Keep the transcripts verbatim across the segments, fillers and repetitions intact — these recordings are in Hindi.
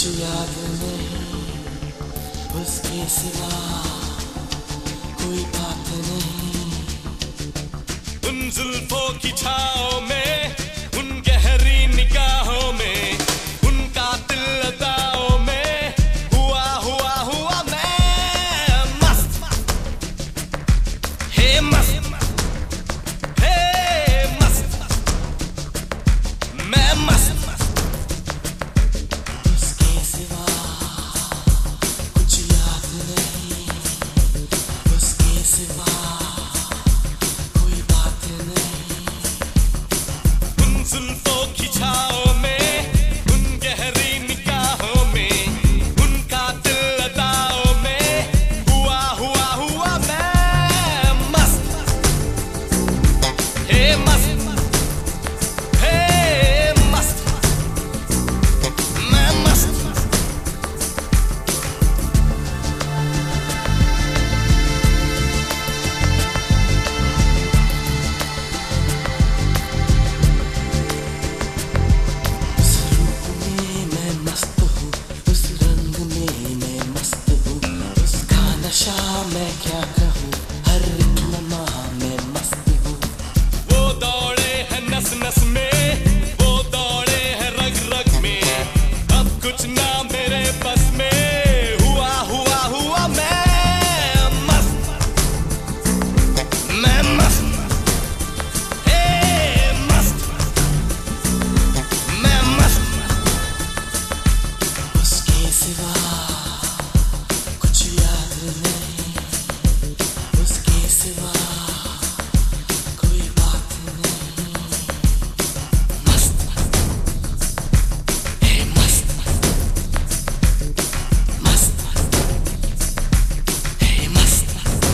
कुछ याद नहीं, उसके सिवा कोई बात नहीं। उन जुल्फों की छाओं में, उन गहरी निगाहों में, उन कातिल अदाओं में हुआ हुआ हुआ मैं मस्त, हे मस्त, हे मस्त, मैं मस्त। उसके सिवा कुछ याद नहीं, उसके सिवा कोई बात नहीं। उन जुल्फों की छाओं में, उन गहरी निगाहों में, उन कातिल अदाओं में हुआ हुआ हुआ मैं मस्त, हे मस्त, हे मस्त, मैं मस्त। उस रूप में मैं मस्त हूँ, उस रंग में मैं मस्त हूँ, उसका नशा मैं क्या कहूँ, हर एक लम्हा मैं मस्त हूँ। वो दौड़े हैं नस नस में, वो दौड़े हैं रग रग में, अब कुछ ना मेरे बस में हुआ हुआ हुआ मैं मस्त, मैं मस्त, हे मस्त, मैं मस्त। उसके सिवा कुछ याद नहीं, उसके सिवा कोई बात नहीं। मस्त, हे मस्त, मस्त, हे मस्त।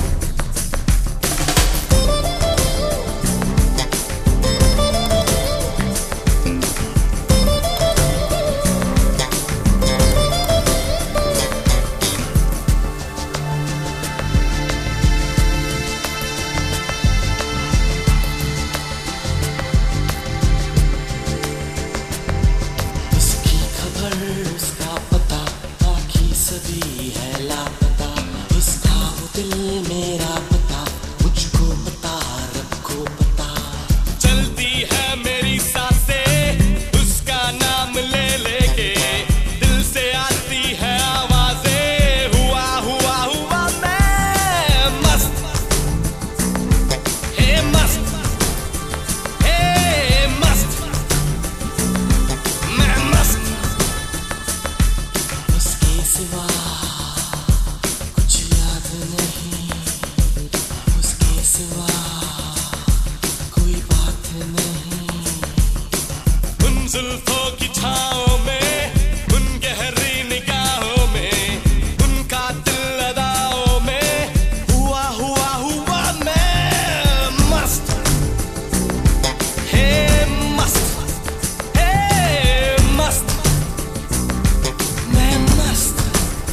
उसकी खबर, उसका पता, बाकी सभी है लापता। उसका वो दिल मेरा पता, मुझको पता, रब को पता। चलती है मेरी सांसें उसका नाम ले लेके, दिल से आती है आवाजें हुआ हुआ हुआ मैं मस्त, हे मस्त, हे मस्त, मैं मस्त। उसके सिवा कुछ याद नहीं, उसके सिवा कोई बात नहीं। उन जुल्फों की छाओं में, उन गहरी निगाहों में, उन कातिल अदाओं में हुआ हुआ हुआ मैं मस्त, हे मस्त, हे मस्त, मैं मस्त।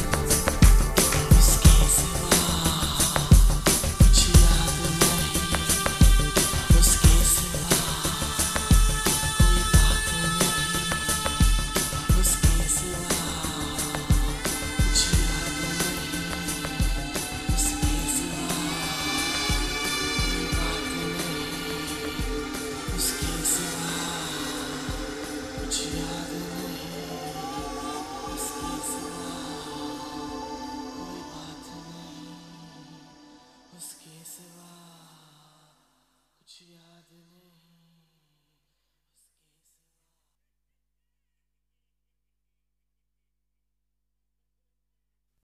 उसके सिवा कुछ याद नहीं, उसके सिवा कोई बात नहीं। उसके सिवा कुछ याद नहीं, उसके सिवा कोई बात नहीं। उसके सिवा कुछ याद नहीं, उसके सिवा कोई बात नहीं। उसके सिवा कुछ याद नहीं।